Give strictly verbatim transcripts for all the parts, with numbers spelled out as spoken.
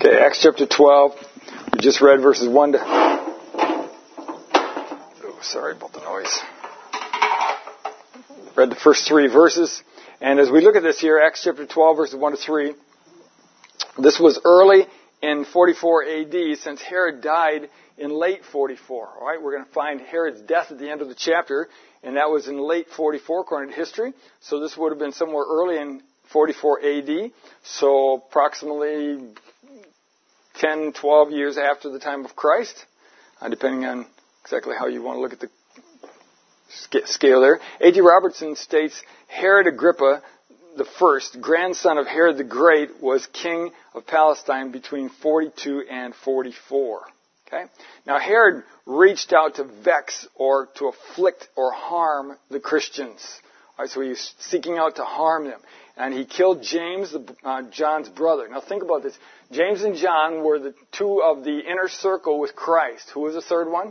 Okay, Acts chapter twelve. We just read verses one to... Oh, sorry about the noise. Read the first three verses. And as we look at this here, Acts chapter twelve, verses one to three, this was early in forty-four A D, since Herod died in late forty-four. All right, we're going to find Herod's death at the end of the chapter, and that was in late forty-four, according to history. So this would have been somewhere early in forty-four A D, so approximately ten, twelve years after the time of Christ, uh, depending on exactly how you want to look at the scale there. A J Robertson states, Herod Agrippa the first, grandson of Herod the Great, was king of Palestine between forty-two and forty-four. Okay? Now Herod reached out to vex or to afflict or harm the Christians. All right, so he was seeking out to harm them. And he killed James, uh, John's brother. Now think about this. James and John were the two of the inner circle with Christ. Who was the third one?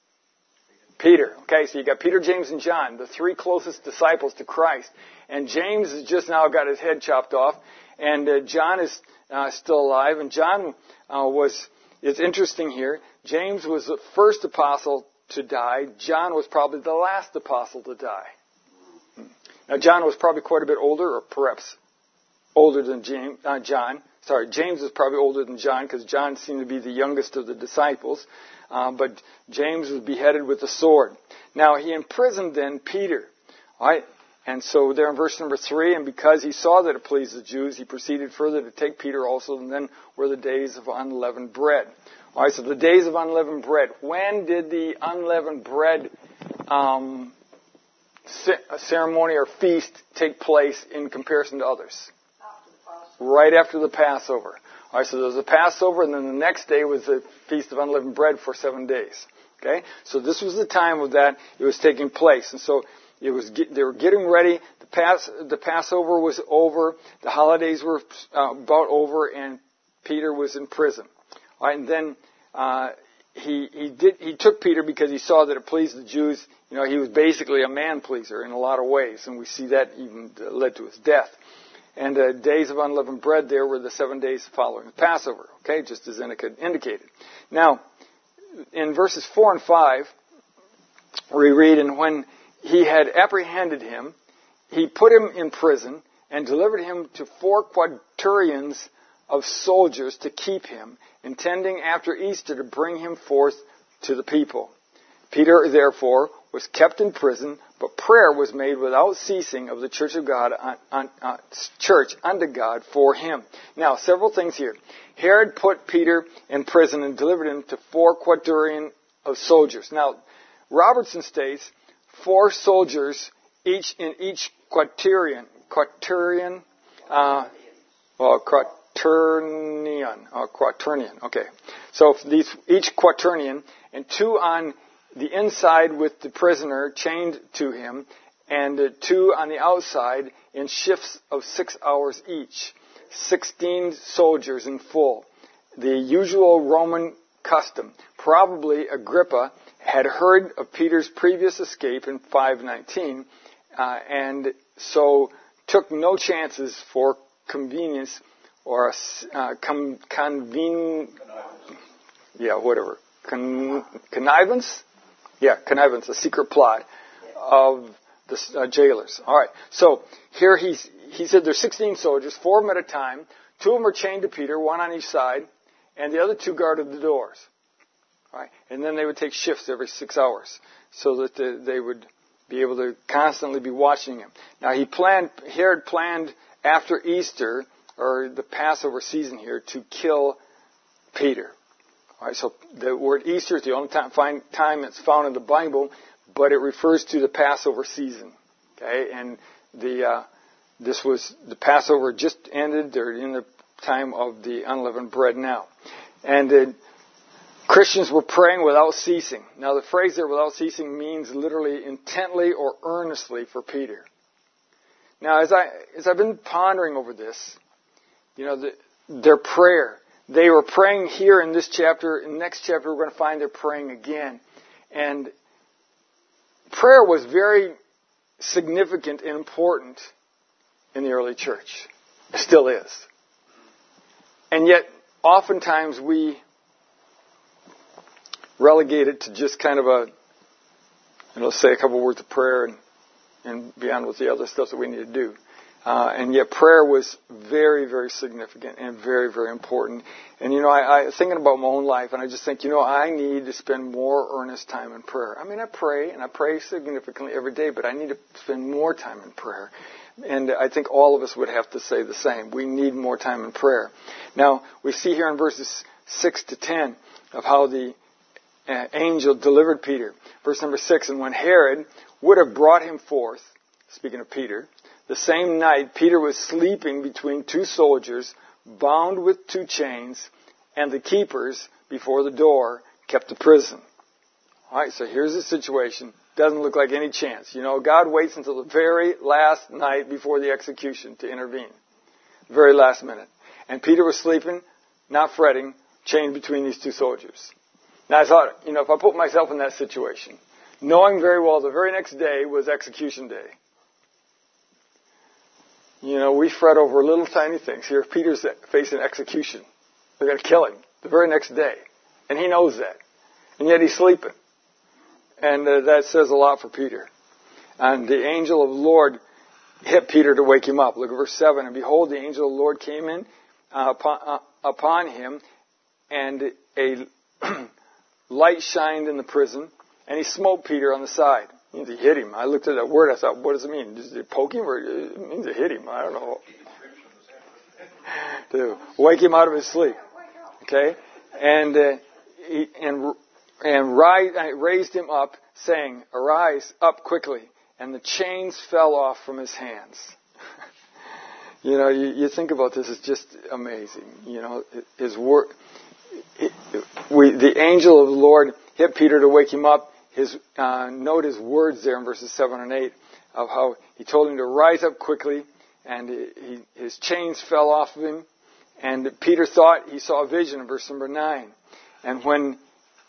Peter. Okay, so you got Peter, James, and John, the three closest disciples to Christ. And James has just now got his head chopped off. And uh, John is uh, still alive. And John uh, was, it's interesting here, James was the first apostle to die. John was probably the last apostle to die. Now, John was probably quite a bit older, or perhaps older than James, uh, John. Sorry, James was probably older than John, because John seemed to be the youngest of the disciples. Uh, but James was beheaded with a sword. Now, he imprisoned then Peter. All right? And so there in verse number three, and because he saw that it pleased the Jews, he proceeded further to take Peter also, and then were the days of unleavened bread. All right, so the days of unleavened bread. When did the unleavened bread um a ceremony or feast take place in comparison to others? After the Passover. Right after the Passover. All right, so there was the Passover, and then the next day was the Feast of Unleavened Bread for seven days. Okay, so this was the time of that it was taking place, and so it was they were getting ready. The Pass the Passover was over, the holidays were uh, about over, and Peter was in prison. All right, and then uh, he he did he took Peter because he saw that it pleased the Jews. You know, he was basically a man pleaser in a lot of ways, and we see that even led to his death. And the uh, days of unleavened bread there were the seven days following the Passover, okay, just as indicated. Now, in verses four and five, we read, and when he had apprehended him, he put him in prison and delivered him to four quaternions of soldiers to keep him, intending after Easter to bring him forth to the people. Peter, therefore, was kept in prison, but prayer was made without ceasing of the church of God, on, on, uh, church unto God for him. Now, several things here. Herod put Peter in prison and delivered him to four quaternions of soldiers. Now, Robertson states four soldiers each in each quaternion. Quaternion, uh, well, quaternion, uh, quaternion. Okay, so these each quaternion, and two on the inside with the prisoner chained to him, and uh, two on the outside in shifts of six hours each. Sixteen soldiers in full. The usual Roman custom. Probably Agrippa had heard of Peter's previous escape in five nineteen, uh, and so took no chances for convenience or uh, com- conven... Yeah, whatever. Con- connivance? Yeah, connivance, a secret plot of the uh, jailers. All right. So here he's, he said there's sixteen soldiers, four of them at a time. Two of them are chained to Peter, one on each side, and the other two guarded the doors. All right. And then they would take shifts every six hours so that the, they would be able to constantly be watching him. Now he planned, Herod planned after Easter, or the Passover season here, to kill Peter. All right, so the word Easter is the only time, find, time it's found in the Bible, but it refers to the Passover season. Okay, and the uh, this was the Passover just ended. They're in the time of the unleavened bread now, and uh, Christians were praying without ceasing. Now, the phrase there, "without ceasing," means literally intently or earnestly for Peter. Now, as I as I've been pondering over this, you know, the, their prayer. They were praying here in this chapter. In the next chapter, we're going to find they're praying again. And prayer was very significant and important in the early church. It still is. And yet, oftentimes we relegate it to just kind of a, you know, say a couple words of prayer and, and be on with the other stuff that we need to do. Uh, and yet prayer was very, very significant and very, very important. And, you know, I, I thinking about my own life, and I just think, you know, I need to spend more earnest time in prayer. I mean, I pray, and I pray significantly every day, but I need to spend more time in prayer. And I think all of us would have to say the same. We need more time in prayer. Now, we see here in verses six to ten of how the uh, angel delivered Peter. Verse number six, and when Herod would have brought him forth, speaking of Peter, the same night Peter was sleeping between two soldiers, bound with two chains, and the keepers before the door kept the prison. All right, so here's the situation. Doesn't look like any chance. You know, God waits until the very last night before the execution to intervene. Very last minute. And Peter was sleeping, not fretting, chained between these two soldiers. Now I thought, you know, if I put myself in that situation, knowing very well the very next day was execution day. You know, we fret over little tiny things. Here, Peter's facing execution. They're going to kill him the very next day. And he knows that. And yet he's sleeping. And uh, that says a lot for Peter. And the angel of the Lord hit Peter to wake him up. Look at verse seven. And behold, the angel of the Lord came in uh, upon, uh, upon him, and a light shined in the prison, and he smote Peter on the side. It means he hit him. I looked at that word. I thought, what does it mean? Does it poke him, or it means it hit him? I don't know. To wake him out of his sleep. Okay, and uh, he, and and rise, raised him up, saying, "Arise up quickly." And the chains fell off from his hands. You know, you, you think about this; it's just amazing. You know, his word. We, the angel of the Lord hit Peter to wake him up. His uh, note his words there in verses seven and eight of how he told him to rise up quickly, and he, his chains fell off of him. And Peter thought he saw a vision in verse number nine. And when,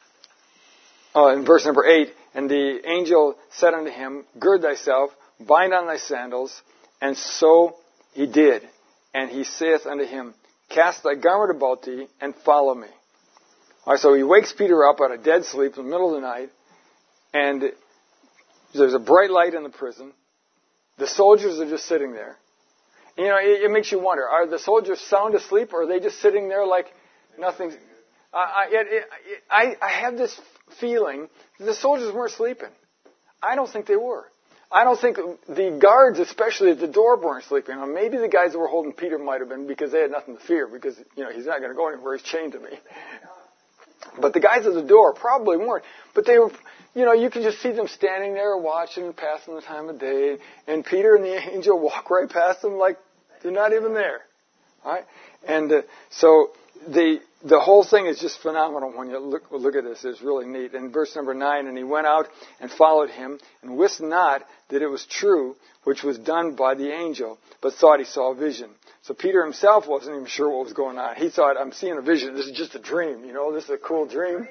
uh, in verse number eight, and the angel said unto him, "Gird thyself, bind on thy sandals." And so he did. And he saith unto him, "Cast thy garment about thee, and follow me." All right, so he wakes Peter up out of dead sleep in the middle of the night. And there's a bright light in the prison. The soldiers are just sitting there. You know, it, it makes you wonder, are the soldiers sound asleep, or are they just sitting there like nothing? Uh, I, it, it, I, I have this feeling that the soldiers weren't sleeping. I don't think they were. I don't think the guards, especially at the door, weren't sleeping. Now, maybe the guys that were holding Peter might have been, because they had nothing to fear, because, you know, he's not going to go anywhere. He's chained to me. But the guys at the door probably weren't. But they were, you know, you could just see them standing there watching and passing the time of day. And Peter and the angel walk right past them like they're not even there. All right? And uh, so the the whole thing is just phenomenal when you look, look at this. It's really neat. In verse number nine, and he went out and followed him, and wist not that it was true, which was done by the angel, but thought he saw a vision. So Peter himself wasn't even sure what was going on. He thought, I'm seeing a vision. This is just a dream. You know, this is a cool dream.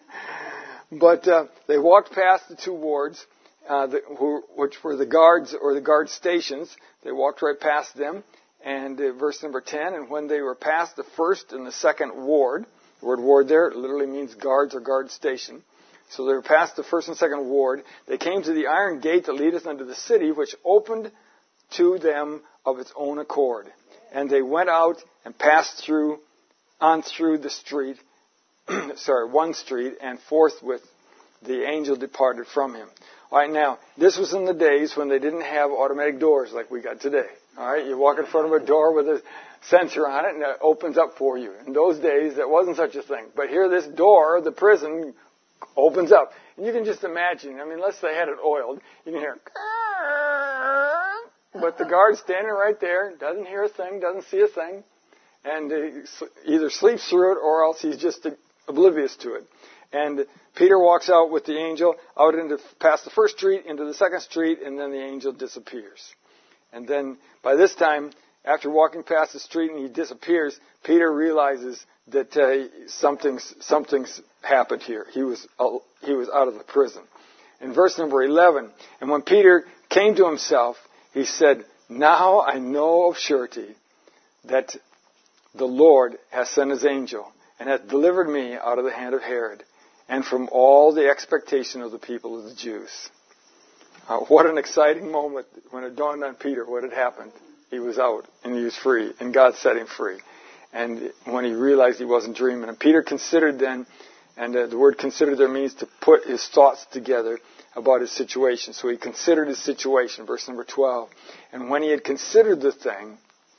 But uh, they walked past the two wards, uh, the, who, which were the guards or the guard stations. They walked right past them. And uh, verse number ten, and when they were past the first and the second ward, the word ward there literally means guards or guard station. So they were past the first and second ward. They came to the iron gate that leadeth unto the city, which opened to them of its own accord. And they went out and passed through, on through the street, sorry, one street, and forthwith the angel departed from him. All right, now, this was in the days when they didn't have automatic doors like we got today. All right, you walk in front of a door with a sensor on it, and it opens up for you. In those days, there wasn't such a thing. But here, this door, the prison, opens up. And you can just imagine, I mean, unless they had it oiled, you can hear, but the guard's standing right there, doesn't hear a thing, doesn't see a thing, and he either sleeps through it or else he's just oblivious to it. And Peter walks out with the angel out into past the first street, into the second street, and then the angel disappears. And then by this time, after walking past the street and he disappears, Peter realizes that uh, something's something's happened here. He was uh, he was out of the prison. In verse number eleven, and when Peter came to himself, he said, "Now I know of surety that the Lord has sent his angel and hath delivered me out of the hand of Herod and from all the expectation of the people of the Jews. Uh, what an exciting moment when it dawned on Peter what had happened. He was out and he was free, and God set him free. And when he realized he wasn't dreaming. And Peter considered then, and uh, the word consider there means to put his thoughts together about his situation. So he considered his situation, verse number twelve. And when he had considered the thing,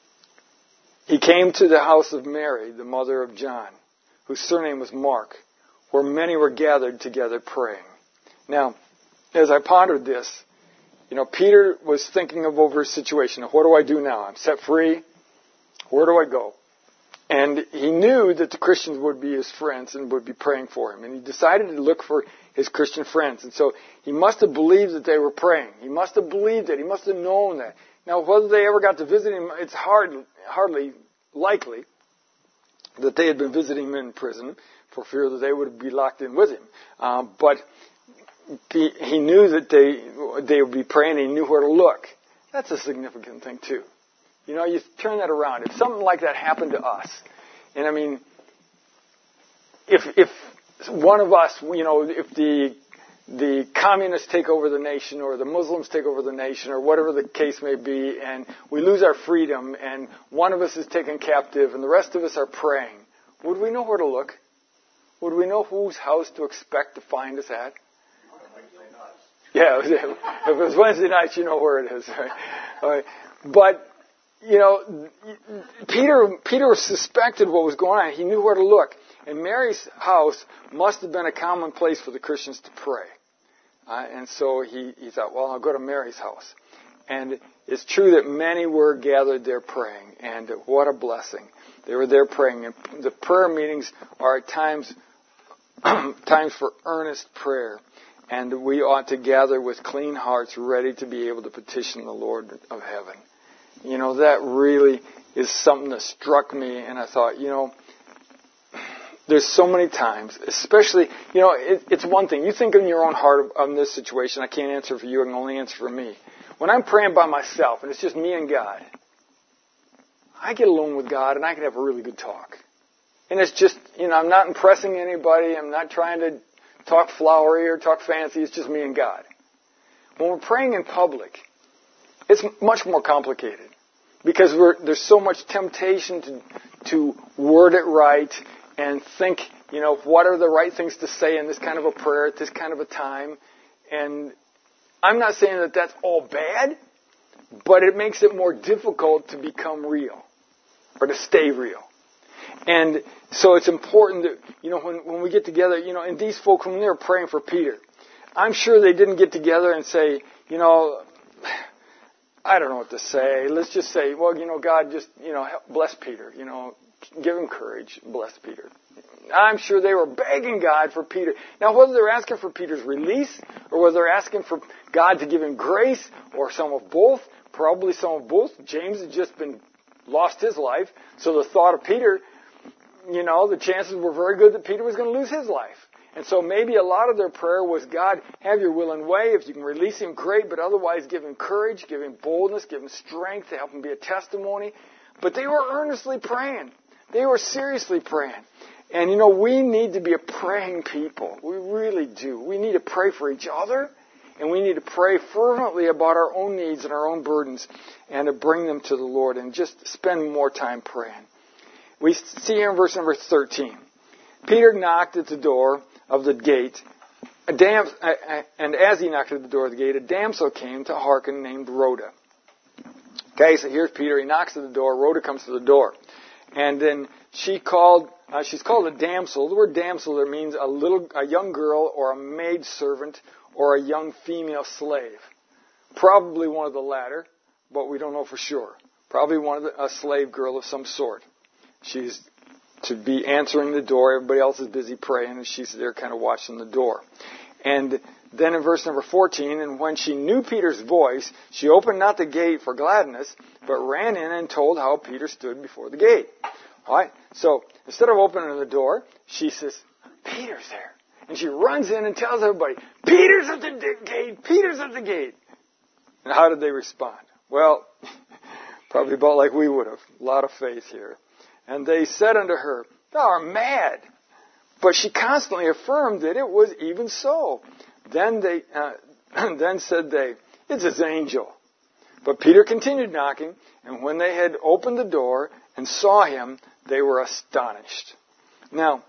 he came to the house of Mary, the mother of John, whose surname was Mark, where many were gathered together praying. Now, as I pondered this, you know, Peter was thinking of over his situation. Now, what do I do now? I'm set free. Where do I go? And he knew that the Christians would be his friends and would be praying for him. And he decided to look for his Christian friends. And so he must have believed that they were praying. He must have believed it. He must have known that. Now, whether they ever got to visit him, it's hard, hardly likely that they had been visiting him in prison for fear that they would be locked in with him. Uh, but he, he knew that they they would be praying. He knew where to look. That's a significant thing, too. You know, you turn that around. If something like that happened to us, and I mean, if if one of us, you know, if the the communists take over the nation or the Muslims take over the nation or whatever the case may be, and we lose our freedom and one of us is taken captive and the rest of us are praying, would we know where to look? Would we know whose house to expect to find us at? Yeah, if it was Wednesday nights, you know where it is. Right? All right. But, you know, Peter Peter suspected what was going on. He knew where to look. And Mary's house must have been a common place for the Christians to pray. Uh, and so he, he thought, well, I'll go to Mary's house. And it's true that many were gathered there praying. And what a blessing. They were there praying. And the prayer meetings are at times, times for earnest prayer. And we ought to gather with clean hearts ready to be able to petition the Lord of heaven. You know, that really is something that struck me. And I thought, you know, there's so many times, especially, you know, it, it's one thing. You think in your own heart on this situation, I can't answer for you, I can only answer for me. When I'm praying by myself and it's just me and God, I get alone with God and I can have a really good talk. And it's just, you know, I'm not impressing anybody. I'm not trying to talk flowery or talk fancy. It's just me and God. When we're praying in public, it's much more complicated because we're, there's so much temptation to, to word it right and think, you know, what are the right things to say in this kind of a prayer at this kind of a time. And I'm not saying that that's all bad, but it makes it more difficult to become real or to stay real. And so it's important that, you know, when, when we get together, you know, and these folks, when they were praying for Peter, I'm sure they didn't get together and say, you know, I don't know what to say. Let's just say, well, you know, God just, you know, bless Peter, you know, give him courage, bless Peter. I'm sure they were begging God for Peter. Now, whether they're asking for Peter's release or whether they're asking for God to give him grace or some of both, probably some of both. James had just been lost his life, so the thought of Peter, you know, the chances were very good that Peter was going to lose his life. And so maybe a lot of their prayer was, God, have your will and way. If you can release him, great, but otherwise give him courage, give him boldness, give him strength to help him be a testimony. But they were earnestly praying. They were seriously praying. And, you know, we need to be a praying people. We really do. We need to pray for each other, and we need to pray fervently about our own needs and our own burdens and to bring them to the Lord and just spend more time praying. We see here in verse number thirteen. Peter knocked at the door of the gate, a dam- and as he knocked at the door of the gate, a damsel came to hearken named Rhoda. Okay, so here's Peter. He knocks at the door. Rhoda comes to the door. And then she called, uh, she's called a damsel. The word damsel there means a little, a young girl or a maid servant or a young female slave. Probably one of the latter, but we don't know for sure. Probably one of the, a slave girl of some sort. She's to be answering the door. Everybody else is busy praying, and she's there kind of watching the door. And then in verse number fourteen, and when she knew Peter's voice, she opened not the gate for gladness, but ran in and told how Peter stood before the gate. All right? So instead of opening the door, she says, Peter's there. And she runs in and tells everybody, Peter's at the gate, Peter's at the gate. And how did they respond? Well, probably about like we would have. A lot of faith here. And they said unto her, Thou art mad. But she constantly affirmed that it was even so. Then they, uh, then said they, It's his angel. But Peter continued knocking, and when they had opened the door and saw him, they were astonished. Now,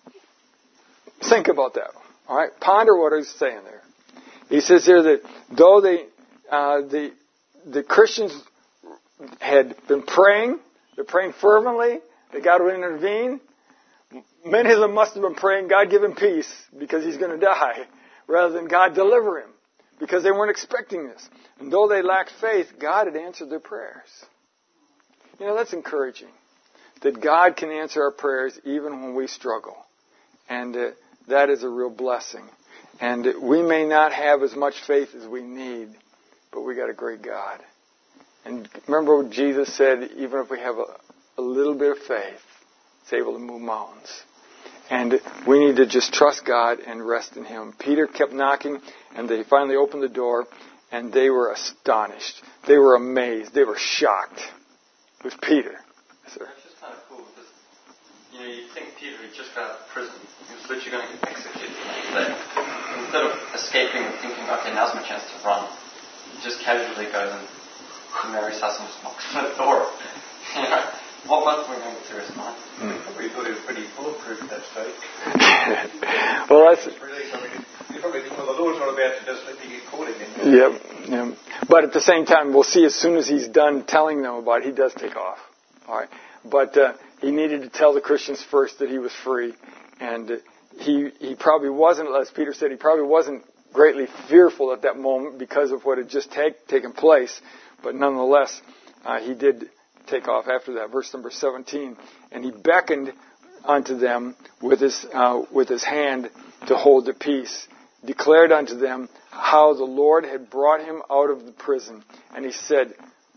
think about that. All right, ponder what he's saying there. He says here that though they, uh, the the Christians had been praying, they're praying fervently, that God would intervene. Many of them must have been praying, God give him peace because he's going to die, rather than God deliver him, because they weren't expecting this. And though they lacked faith, God had answered their prayers. You know, that's encouraging, that God can answer our prayers even when we struggle. And uh, that is a real blessing. And uh, we may not have as much faith as we need, but we got a great God. And remember what Jesus said, even if we have a, a little bit of faith, it's able to move mountains. And we need to just trust God and rest in Him. Peter kept knocking, and they finally opened the door, and they were astonished. They were amazed. They were shocked. It was Peter. Sir. That's just kind of cool because, you know, you think Peter had just got out of prison. He was literally going to get executed the next day. Instead of escaping and thinking, okay, now's my chance to run, he just casually goes and to Mary's house and just knocks on the door. You know, what must we know through his mind? Mm. We thought he was pretty bulletproof, that faith. Well, that's... Really, I mean, you probably think, well, the Lord's not about to just let me get caught again. Yep, yep. But at the same time, we'll see as soon as he's done telling them about it, he does take off. All right. But uh, he needed to tell the Christians first that he was free. And uh, he he probably wasn't, as Peter said, he probably wasn't greatly fearful at that moment because of what had just take, taken place. But nonetheless, uh, he did take off after that. Verse number seventeen. And he beckoned unto them with his uh, with his hand to hold the peace, declared unto them how the Lord had brought him out of the prison. And he said,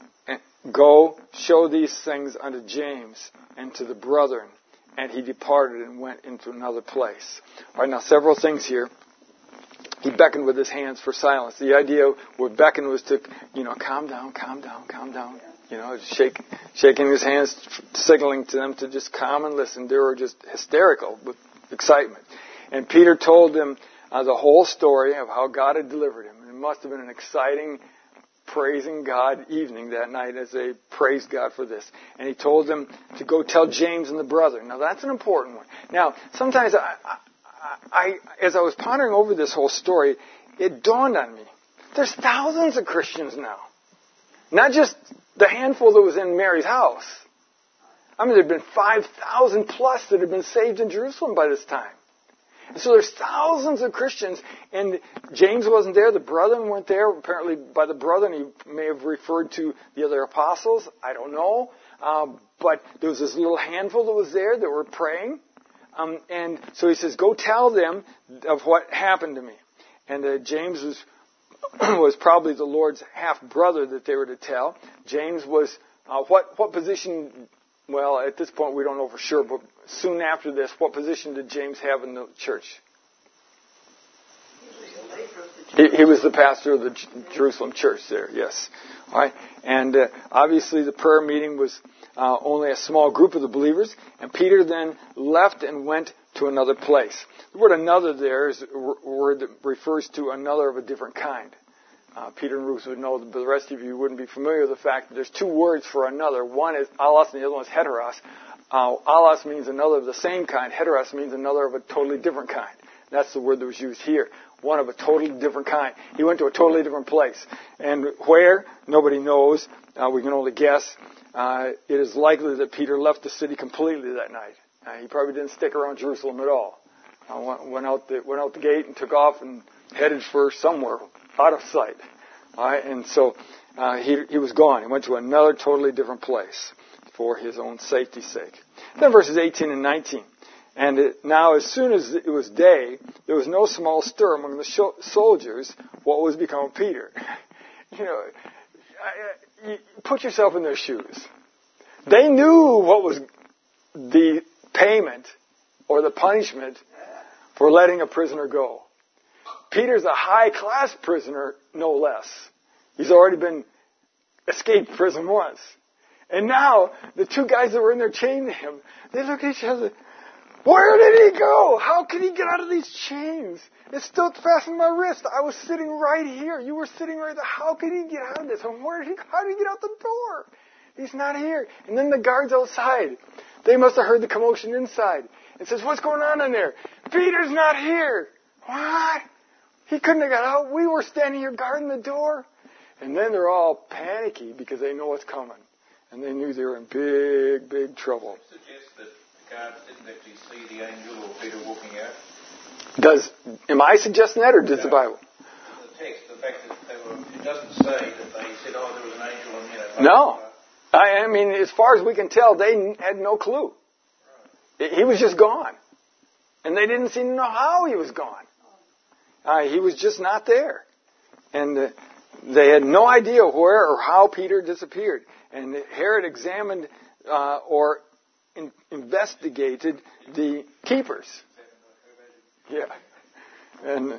Go, show these things unto James and to the brethren. And he departed and went into another place. All right, now several things here. He beckoned with his hands for silence. The idea with beckon was to, you know, calm down, calm down, calm down. You know, shake, shaking his hands, signaling to them to just calm and listen. They were just hysterical with excitement. And Peter told them uh, the whole story of how God had delivered him. It must have been an exciting, praising God evening that night as they praised God for this. And he told them to go tell James and the brethren. Now, that's an important one. Now, sometimes I, I, I, as I was pondering over this whole story, it dawned on me. There's thousands of Christians now. Not just the handful that was in Mary's house. I mean, there had been five thousand plus that had been saved in Jerusalem by this time. And so there's thousands of Christians, and James wasn't there, the brethren weren't there. Apparently by the brethren he may have referred to the other apostles, I don't know. Um, but there was this little handful that was there that were praying. Um, and so he says, go tell them of what happened to me. And uh, James was was probably the Lord's half-brother that they were to tell. James was, uh, what what position, well, at this point we don't know for sure, but soon after this, what position did James have in the church? He, he was the pastor of the J- Jerusalem church there, yes. All right. And uh, obviously the prayer meeting was uh, only a small group of the believers, and Peter then left and went to another place. The word another there is a word that refers to another of a different kind. Uh, Peter and Ruth would know, but the rest of you wouldn't be familiar with the fact that there's two words for another. One is allos and the other one is heteros. Uh, allos means another of the same kind. Heteros means another of a totally different kind. That's the word that was used here. One of a totally different kind. He went to a totally different place. And where? Nobody knows. Uh, we can only guess. Uh, it is likely that Peter left the city completely that night. Uh, he probably didn't stick around Jerusalem at all. Uh, went, went out the went out the gate and took off and headed for somewhere out of sight. All right, and so uh, he he was gone. He went to another totally different place for his own safety's sake. Then verses eighteen and nineteen. And it, now, as soon as it was day, there was no small stir among the sh- soldiers. What was become of Peter? You know, I, I, you put yourself in their shoes. They knew what was the payment or the punishment for letting a prisoner go. Peter's a high-class prisoner, no less. He's already been escaped prison once. And now, the two guys that were in there chained to him, they look at each other. Where did he go? How can he get out of these chains? It's still fastened to my wrist. I was sitting right here. You were sitting right there. How can he get out of this? And where did he, how did he get out the door? He's not here. And then the guards outside, they must have heard the commotion inside. And says, what's going on in there? Peter's not here. What? He couldn't have got out. We were standing here guarding the door. And then they're all panicky because they know what's coming. And they knew they were in big, big trouble. It suggests that the guards didn't actually see the angel or Peter walking out. Does, am I suggesting that, or does no. the Bible? The text, the fact that they were, it doesn't say that they said, oh, there was an angel and, you know. No. I, I mean, as far as we can tell, they had no clue. Right. He was just gone. And they didn't seem to know how he was gone. Uh, he was just not there. And uh, they had no idea where or how Peter disappeared. And Herod examined uh, or in, investigated the keepers. Yeah. And,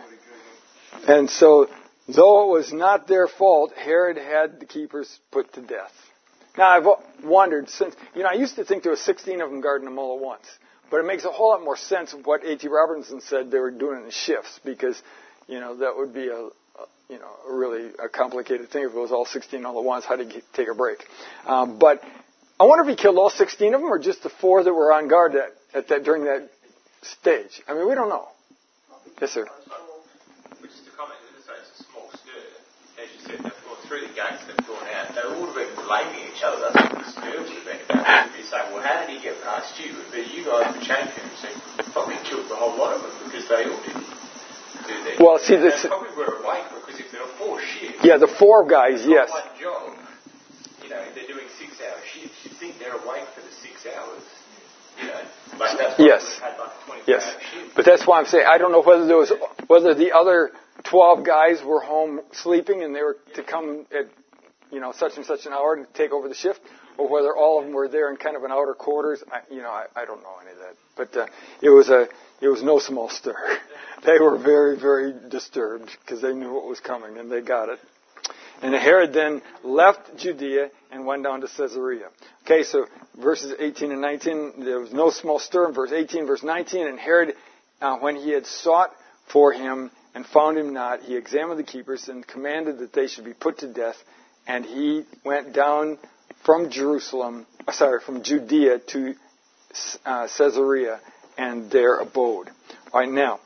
and so, though it was not their fault, Herod had the keepers put to death. Now, I've wondered since, you know, I used to think there were sixteen of them guarding them all at once. But it makes a whole lot more sense of what A T Robertson said they were doing in shifts, because, you know, that would be a, a you know, a really a complicated thing if it was all sixteen all at once. How did he take a break? Um, but I wonder if he killed all sixteen of them or just the four that were on guard at, at that during that stage. I mean, we don't know. Yes, sir. Just to comment, it's a small stir. As you said, they've gone through the gates, they've gone out. They would have been blaming each other. That's what the stir would have been about. You'd be saying, well, how did he get past you? But you guys were champions and probably killed the whole lot of them because they all did. Do their Well, see, they this, probably were awake because if there are four shifts. yeah, the four guys, yes. One job, you know, they're doing six-hour shifts. You'd think they're awake for the six hours. You know, like that's why yes. we've had like a twenty-four Yes, hour shift. but that's why I'm saying I don't know whether there was whether the other twelve guys were home sleeping and they were to come at, you know, such and such an hour to take over the shift, or whether all of them were there in kind of an outer quarters. I, you know, I, I don't know any of that. But uh, it was a it was no small stir. They were very, very disturbed because they knew what was coming and they got it. And Herod then left Judea and went down to Caesarea. Okay, so verses eighteen and nineteen, there was no small stir in verse eighteen, verse nineteen. And Herod, uh, when he had sought for him and found him not, he examined the keepers and commanded that they should be put to death. And he went down from Jerusalem, uh, sorry, from Judea to uh, Caesarea and there abode. All right, now,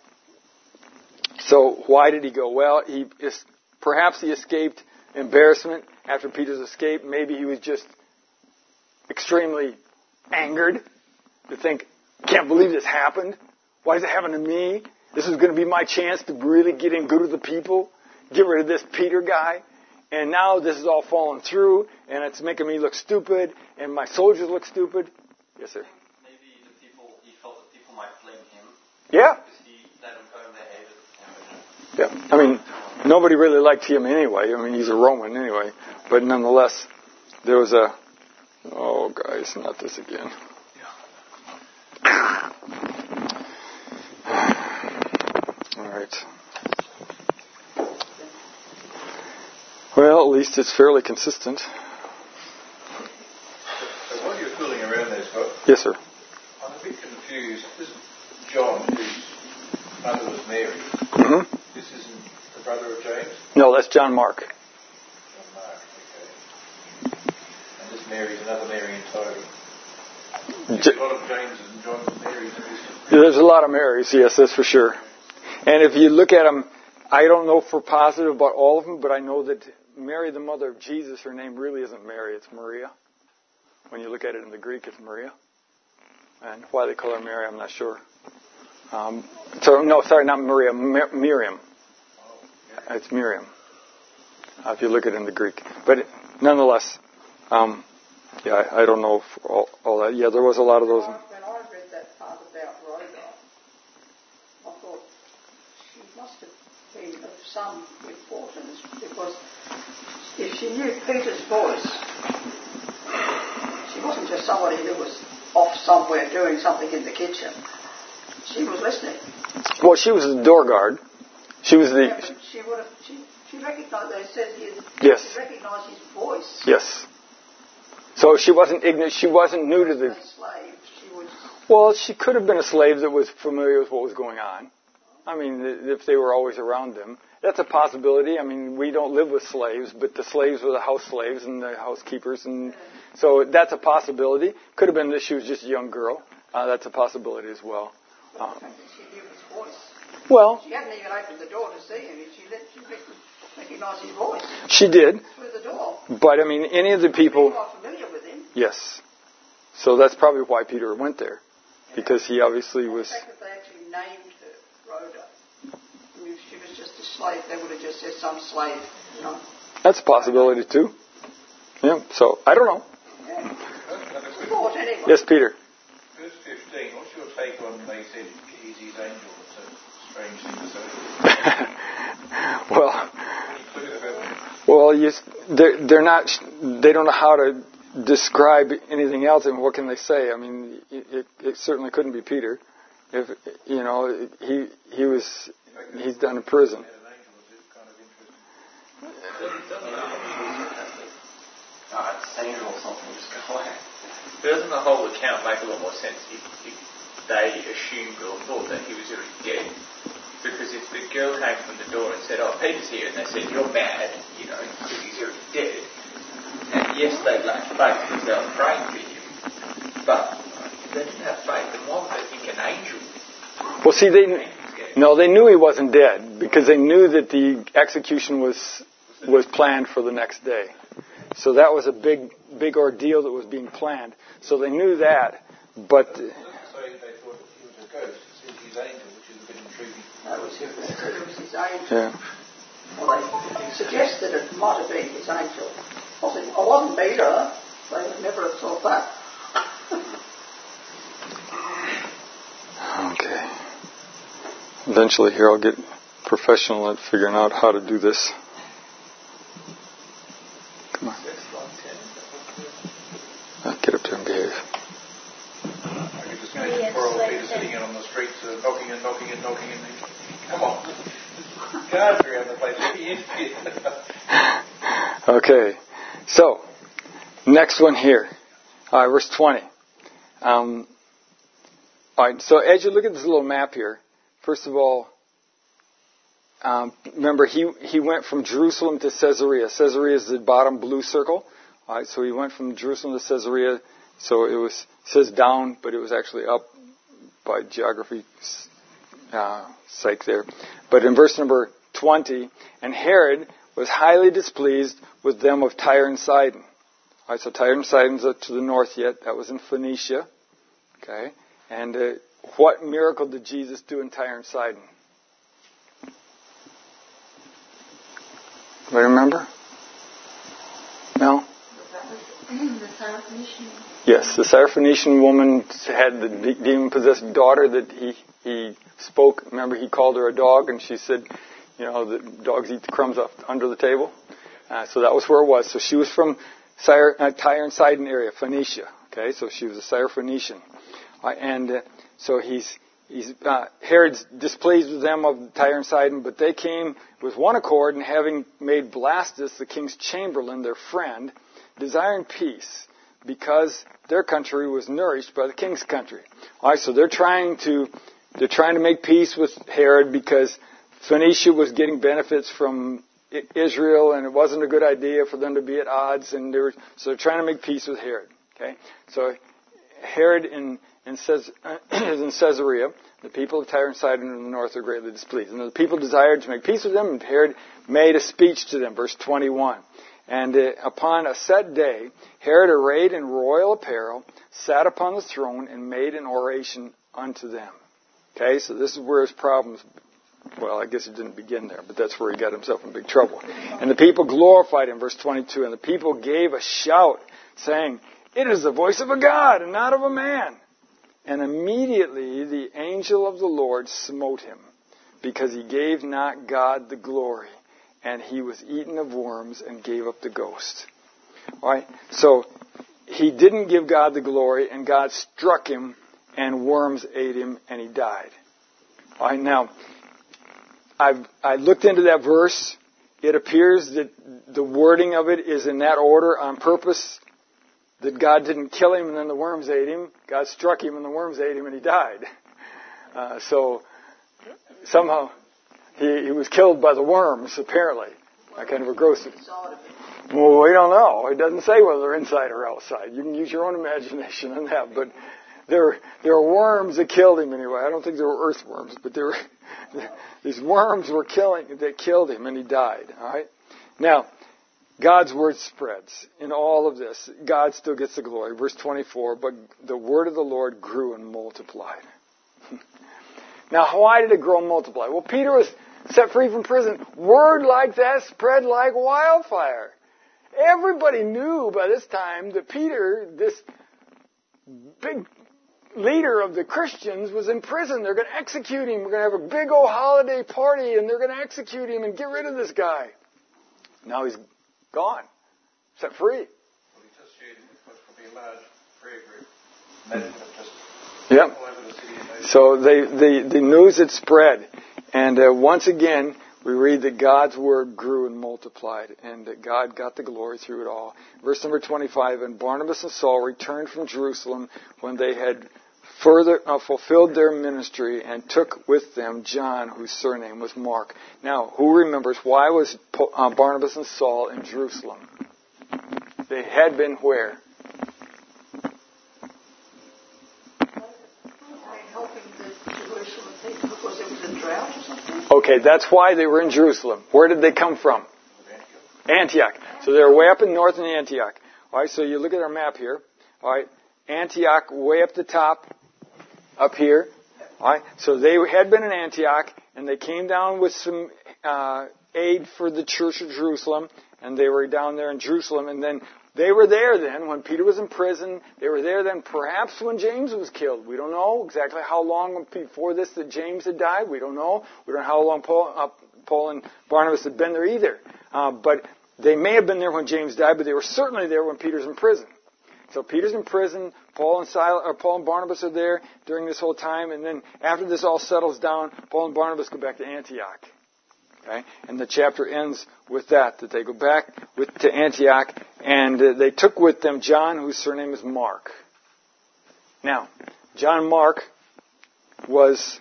so why did he go? Well, he is, perhaps he escaped embarrassment after Peter's escape. Maybe he was just extremely angered to think, can't believe this happened. Why is it happening to me? This is going to be my chance to really get in good with the people, get rid of this Peter guy. And now this is all falling through, and it's making me look stupid, and my soldiers look stupid. Yes, sir. Maybe the people, he felt that people might blame him. Yeah. Because he let them go in their head. Yeah. I mean, nobody really liked him anyway. I mean, he's a Roman anyway. But nonetheless, there was a, oh, guys, not this again. Yeah. All right. Well, at least it's fairly consistent. So while you're fooling around there, Scott, Yes, sir. I'm a bit confused. This is John, whose mother was Mary. Mm-hmm. This isn't the brother of James? No, that's John Mark. John Mark, okay. And this Mary is another Mary entirely. There's J- a lot of James and John and Marys in this. There's a lot of Marys, yes, that's for sure. And if you look at them, I don't know for positive about all of them, but I know that Mary, the mother of Jesus, her name really isn't Mary, it's Maria. When you look at it in the Greek, it's Maria. And why they call her Mary, I'm not sure. Um, so, no, sorry, not Maria, Mir- Miriam. It's Miriam, uh, if you look at it in the Greek. But nonetheless, um, yeah, I, I don't know for all, all that. Yeah, there was a lot of those. When I read that part about Rhoda, I thought she must have been of some importance, because if she knew Peter's voice, she wasn't just somebody who was off somewhere doing something in the kitchen. She was listening. Well, she was the door guard. She was the... Yeah, but she would have, she, she recognised, they said he, Yes. she recognised his voice. Yes. So she wasn't ignorant. She wasn't new to the. A slave. She was. Well, she could have been a slave that was familiar with what was going on. I mean, if they were always around them. That's a possibility. I mean, we don't live with slaves, but the slaves were the house slaves and the housekeepers. And so that's a possibility. Could have been that she was just a young girl. Uh, that's a possibility as well. Um, She knew his voice. well, She hadn't even opened the door to see him. She let she recognised his voice she did. through the door. But, I mean, any of the people... People are familiar with him. Yes. So that's probably why Peter went there. Because he obviously was... The fact that they actually named her Rhoda. I mean, if she was just a slave, they would have just said some slave, you know. That's a possibility, too. Yeah, so, I don't know. Yeah. Thought, anyway. Yes, Peter. Verse fifteen, what's your take on they said he's his angel? It's a strange thing to say. well, Any clue about that? well, you, they're, they're not, they don't know how to describe anything else, and what can they say? I mean, it, it certainly couldn't be Peter. If, you know, he, he was, he's done in prison. Had an angel, was it kind of interesting? No, it's angel or something, just go away. Doesn't the whole account make a lot more sense if, if they assumed or thought that he was already dead? Because if the girl came from the door and said, oh, Peter's here, and they said, you're mad, you know, because he's already dead. And yes, they lacked faith because they were praying for him. But if they didn't have faith, then why would they think an angel? Well, see, they, no, they knew he wasn't dead, because they knew that the execution was, was planned for the next day. So that was a big, big ordeal that was being planned. So they knew that, but... It doesn't say they thought he was a ghost. It says his angel, which is a bit intriguing. That was his, it was his angel. Yeah. Well, they suggested it might have been his angel. Wasn't, I wasn't Peter. They would never have thought that. Okay. Eventually here I'll get professional at figuring out how to do this. Come on. Uh, get up there and behave. I could just imagine poor old Peter sitting out on the streets, uh, knocking and knocking and knocking and thinking, come on. Guards around the place. Let me in here. Okay. So, next one here. Uh, verse twenty. Um, all right, so as you look at this little map here, first of all, um, remember he, he went from Jerusalem to Caesarea. Caesarea is the bottom blue circle. All right, so he went from Jerusalem to Caesarea. So it was, it says down, but it was actually up by geography uh, sake there. But in verse number twenty, and Herod was highly displeased with them of Tyre and Sidon. All right, so Tyre and Sidon's up to the north yet. That was in Phoenicia. Okay, and uh, what miracle did Jesus do in Tyre and Sidon? Do you remember? No? The Syrophoenician. Yes, the Syrophoenician woman had the de- demon-possessed daughter that he, he spoke. Remember, he called her a dog, and she said, you know, the dogs eat the crumbs off under the table. Uh, so that was where it was. So she was from Syr- uh, Tyre and Sidon area, Phoenicia. Okay, so she was a Syrophoenician. Uh, and uh, so he's, he's uh, Herod's displeased with them of Tyre and Sidon, but they came with one accord, and having made Blastus, the king's chamberlain, their friend, desiring peace, because their country was nourished by the king's country. All right, so they're trying to they're trying to make peace with Herod because Phoenicia was getting benefits from Israel, and it wasn't a good idea for them to be at odds, and they were, so they're trying to make peace with Herod. Okay, so Herod in in, Ces, in Caesarea, the people of Tyre and Sidon in the north are greatly displeased, and the people desired to make peace with them, and Herod made a speech to them. Verse twenty-one. And uh, upon a set day, Herod, arrayed in royal apparel, sat upon the throne and made an oration unto them. Okay, so this is where his problems, well, I guess it didn't begin there, but that's where he got himself in big trouble. And the people glorified him, verse twenty-two, and the people gave a shout, saying, it is the voice of a God and not of a man. And immediately the angel of the Lord smote him, because he gave not God the glory. And he was eaten of worms and gave up the ghost. All right? So he didn't give God the glory, and God struck him, and worms ate him, and he died. All right? Now, I've I looked into that verse. It appears that the wording of it is in that order on purpose. that God didn't kill him and then the worms ate him. God struck him and the worms ate him and he died. Uh, so somehow he, he was killed by the worms, apparently. That kind of a gross... Well, we don't know. It doesn't say whether they're inside or outside. You can use your own imagination on that. But there, there are worms that killed him anyway. I don't think there were earthworms, but there were, these worms were killing, that killed him and he died. All right? Now, God's word spreads in all of this. God still gets the glory. Verse twenty-four, but the word of the Lord grew and multiplied. Now, why did it grow and multiply? Well, Peter was set free from prison. Word like that spread like wildfire. Everybody knew by this time that Peter, this big leader of the Christians, was in prison. They're going to execute him. We're going to have a big old holiday party, and they're going to execute him and get rid of this guy. Now he's gone, set free. Well, he just shared it was probably a large prayer group. Imagine it just Yep. all over the city. So they, the, the news had spread. And uh, once again, we read that God's word grew and multiplied, and that God got the glory through it all. Verse number twenty-five, and Barnabas and Saul returned from Jerusalem when they had further uh, fulfilled their ministry and took with them John, whose surname was Mark. Now, who remembers why was uh, Barnabas and Saul in Jerusalem? They had been where? Helping the Jerusalem people because there was a drought or something. Okay, that's why they were in Jerusalem. Where did they come from? Antioch. So they're way up in northern Antioch. All right, so you look at our map here. All right, Antioch way up the top, up here. All right, so they had been in Antioch, and they came down with some uh, aid for the church of Jerusalem, and they were down there in Jerusalem, and then they were there then when Peter was in prison. They were there then perhaps when James was killed. We don't know exactly how long before this that James had died. We don't know. We don't know how long Paul, uh, Paul and Barnabas had been there either. Uh, but they may have been there when James died, but they were certainly there when Peter's in prison. So Peter's in prison. Paul and Silas, or Paul and Barnabas are there during this whole time. And then after this all settles down, Paul and Barnabas go back to Antioch. Okay? And the chapter ends with that, that they go back with, to Antioch, and uh, they took with them John, whose surname is Mark. Now, John Mark was,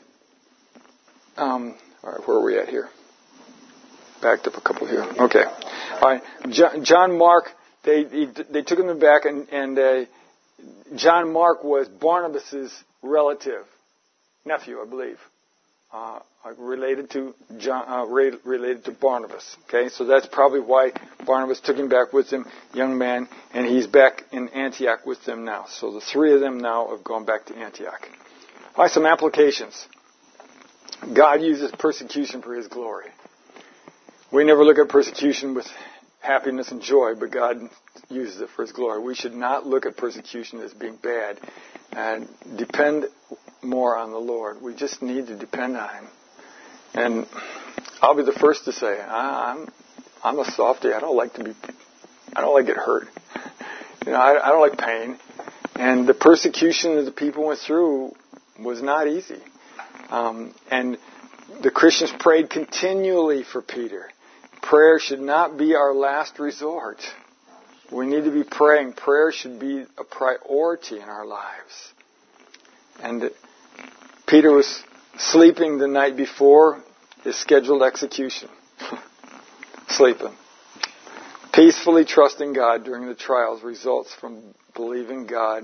um, all right, where are we at here? Backed up a couple here. Okay. All right. John, John Mark, they he, they took him back, and, and uh, John Mark was Barnabas's relative, nephew, I believe. Uh, related to John, uh, related to Barnabas. Okay, so that's probably why Barnabas took him back with him, young man, and he's back in Antioch with them now. So the three of them now have gone back to Antioch. All right, some applications. God uses persecution for His glory. We never look at persecution with happiness and joy, but God uses it for His glory. We should not look at persecution as being bad and depend more on the Lord. We just need to depend on Him. And I'll be the first to say, I'm I'm a softy. I don't like to be, I don't like to get hurt. You know, I, I don't like pain. And the persecution that the people went through was not easy. Um, and the Christians prayed continually for Peter. Prayer should not be our last resort. We need to be praying. Prayer should be a priority in our lives. And Peter was sleeping the night before his scheduled execution. Sleeping. Peacefully trusting God during the trials results from believing God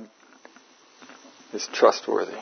is trustworthy.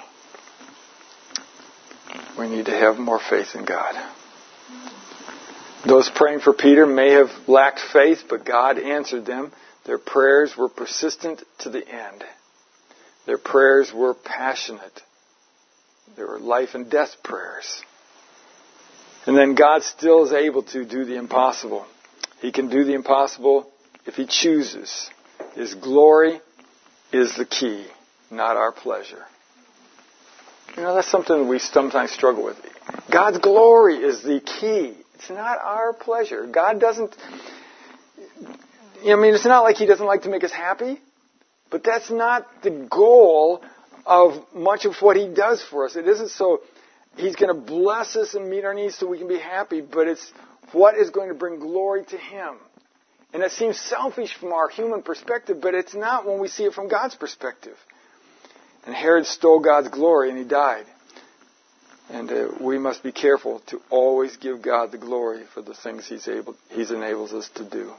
We need to have more faith in God. Those praying for Peter may have lacked faith, but God answered them. Their prayers were persistent to the end. Their prayers were passionate. They were life and death prayers. And then God still is able to do the impossible. He can do the impossible if He chooses. His glory is the key, not our pleasure. You know, that's something we sometimes struggle with. God's glory is the key. It's not our pleasure. God doesn't, I mean, it's not like He doesn't like to make us happy, but that's not the goal of much of what He does for us. It isn't so He's going to bless us and meet our needs so we can be happy, but it's what is going to bring glory to Him. And it seems selfish from our human perspective, but it's not when we see it from God's perspective. And Herod stole God's glory and he died. And uh, we must be careful to always give God the glory for the things He's able, He's enables us to do.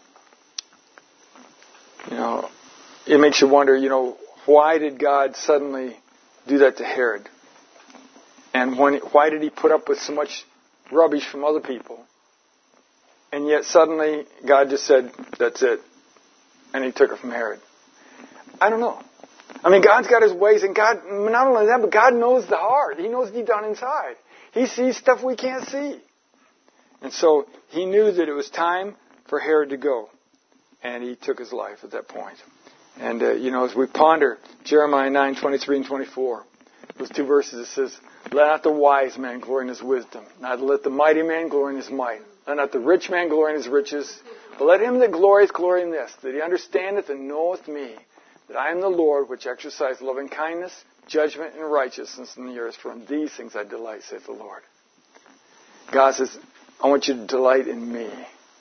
You know, it makes you wonder, you know, why did God suddenly do that to Herod? And when, why did He put up with so much rubbish from other people? And yet suddenly God just said, that's it. And He took it from Herod. I don't know. I mean, God's got His ways, and God, not only that, but God knows the heart. He knows deep down inside. He sees stuff we can't see. And so He knew that it was time for Herod to go. And He took his life at that point. And, uh, you know, as we ponder Jeremiah nine, twenty-three and twenty-four, those two verses, it says, let not the wise man glory in his wisdom, neither let the mighty man glory in his might, let not the rich man glory in his riches, but let him that glorieth glory in this, that he understandeth and knoweth me, that I am the Lord, which exercise loving kindness, judgment, and righteousness in the earth. For in these things I delight, saith the Lord. God says, I want you to delight in me.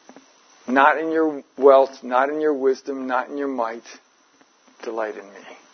Not in your wealth, not in your wisdom, not in your might. Delight in me.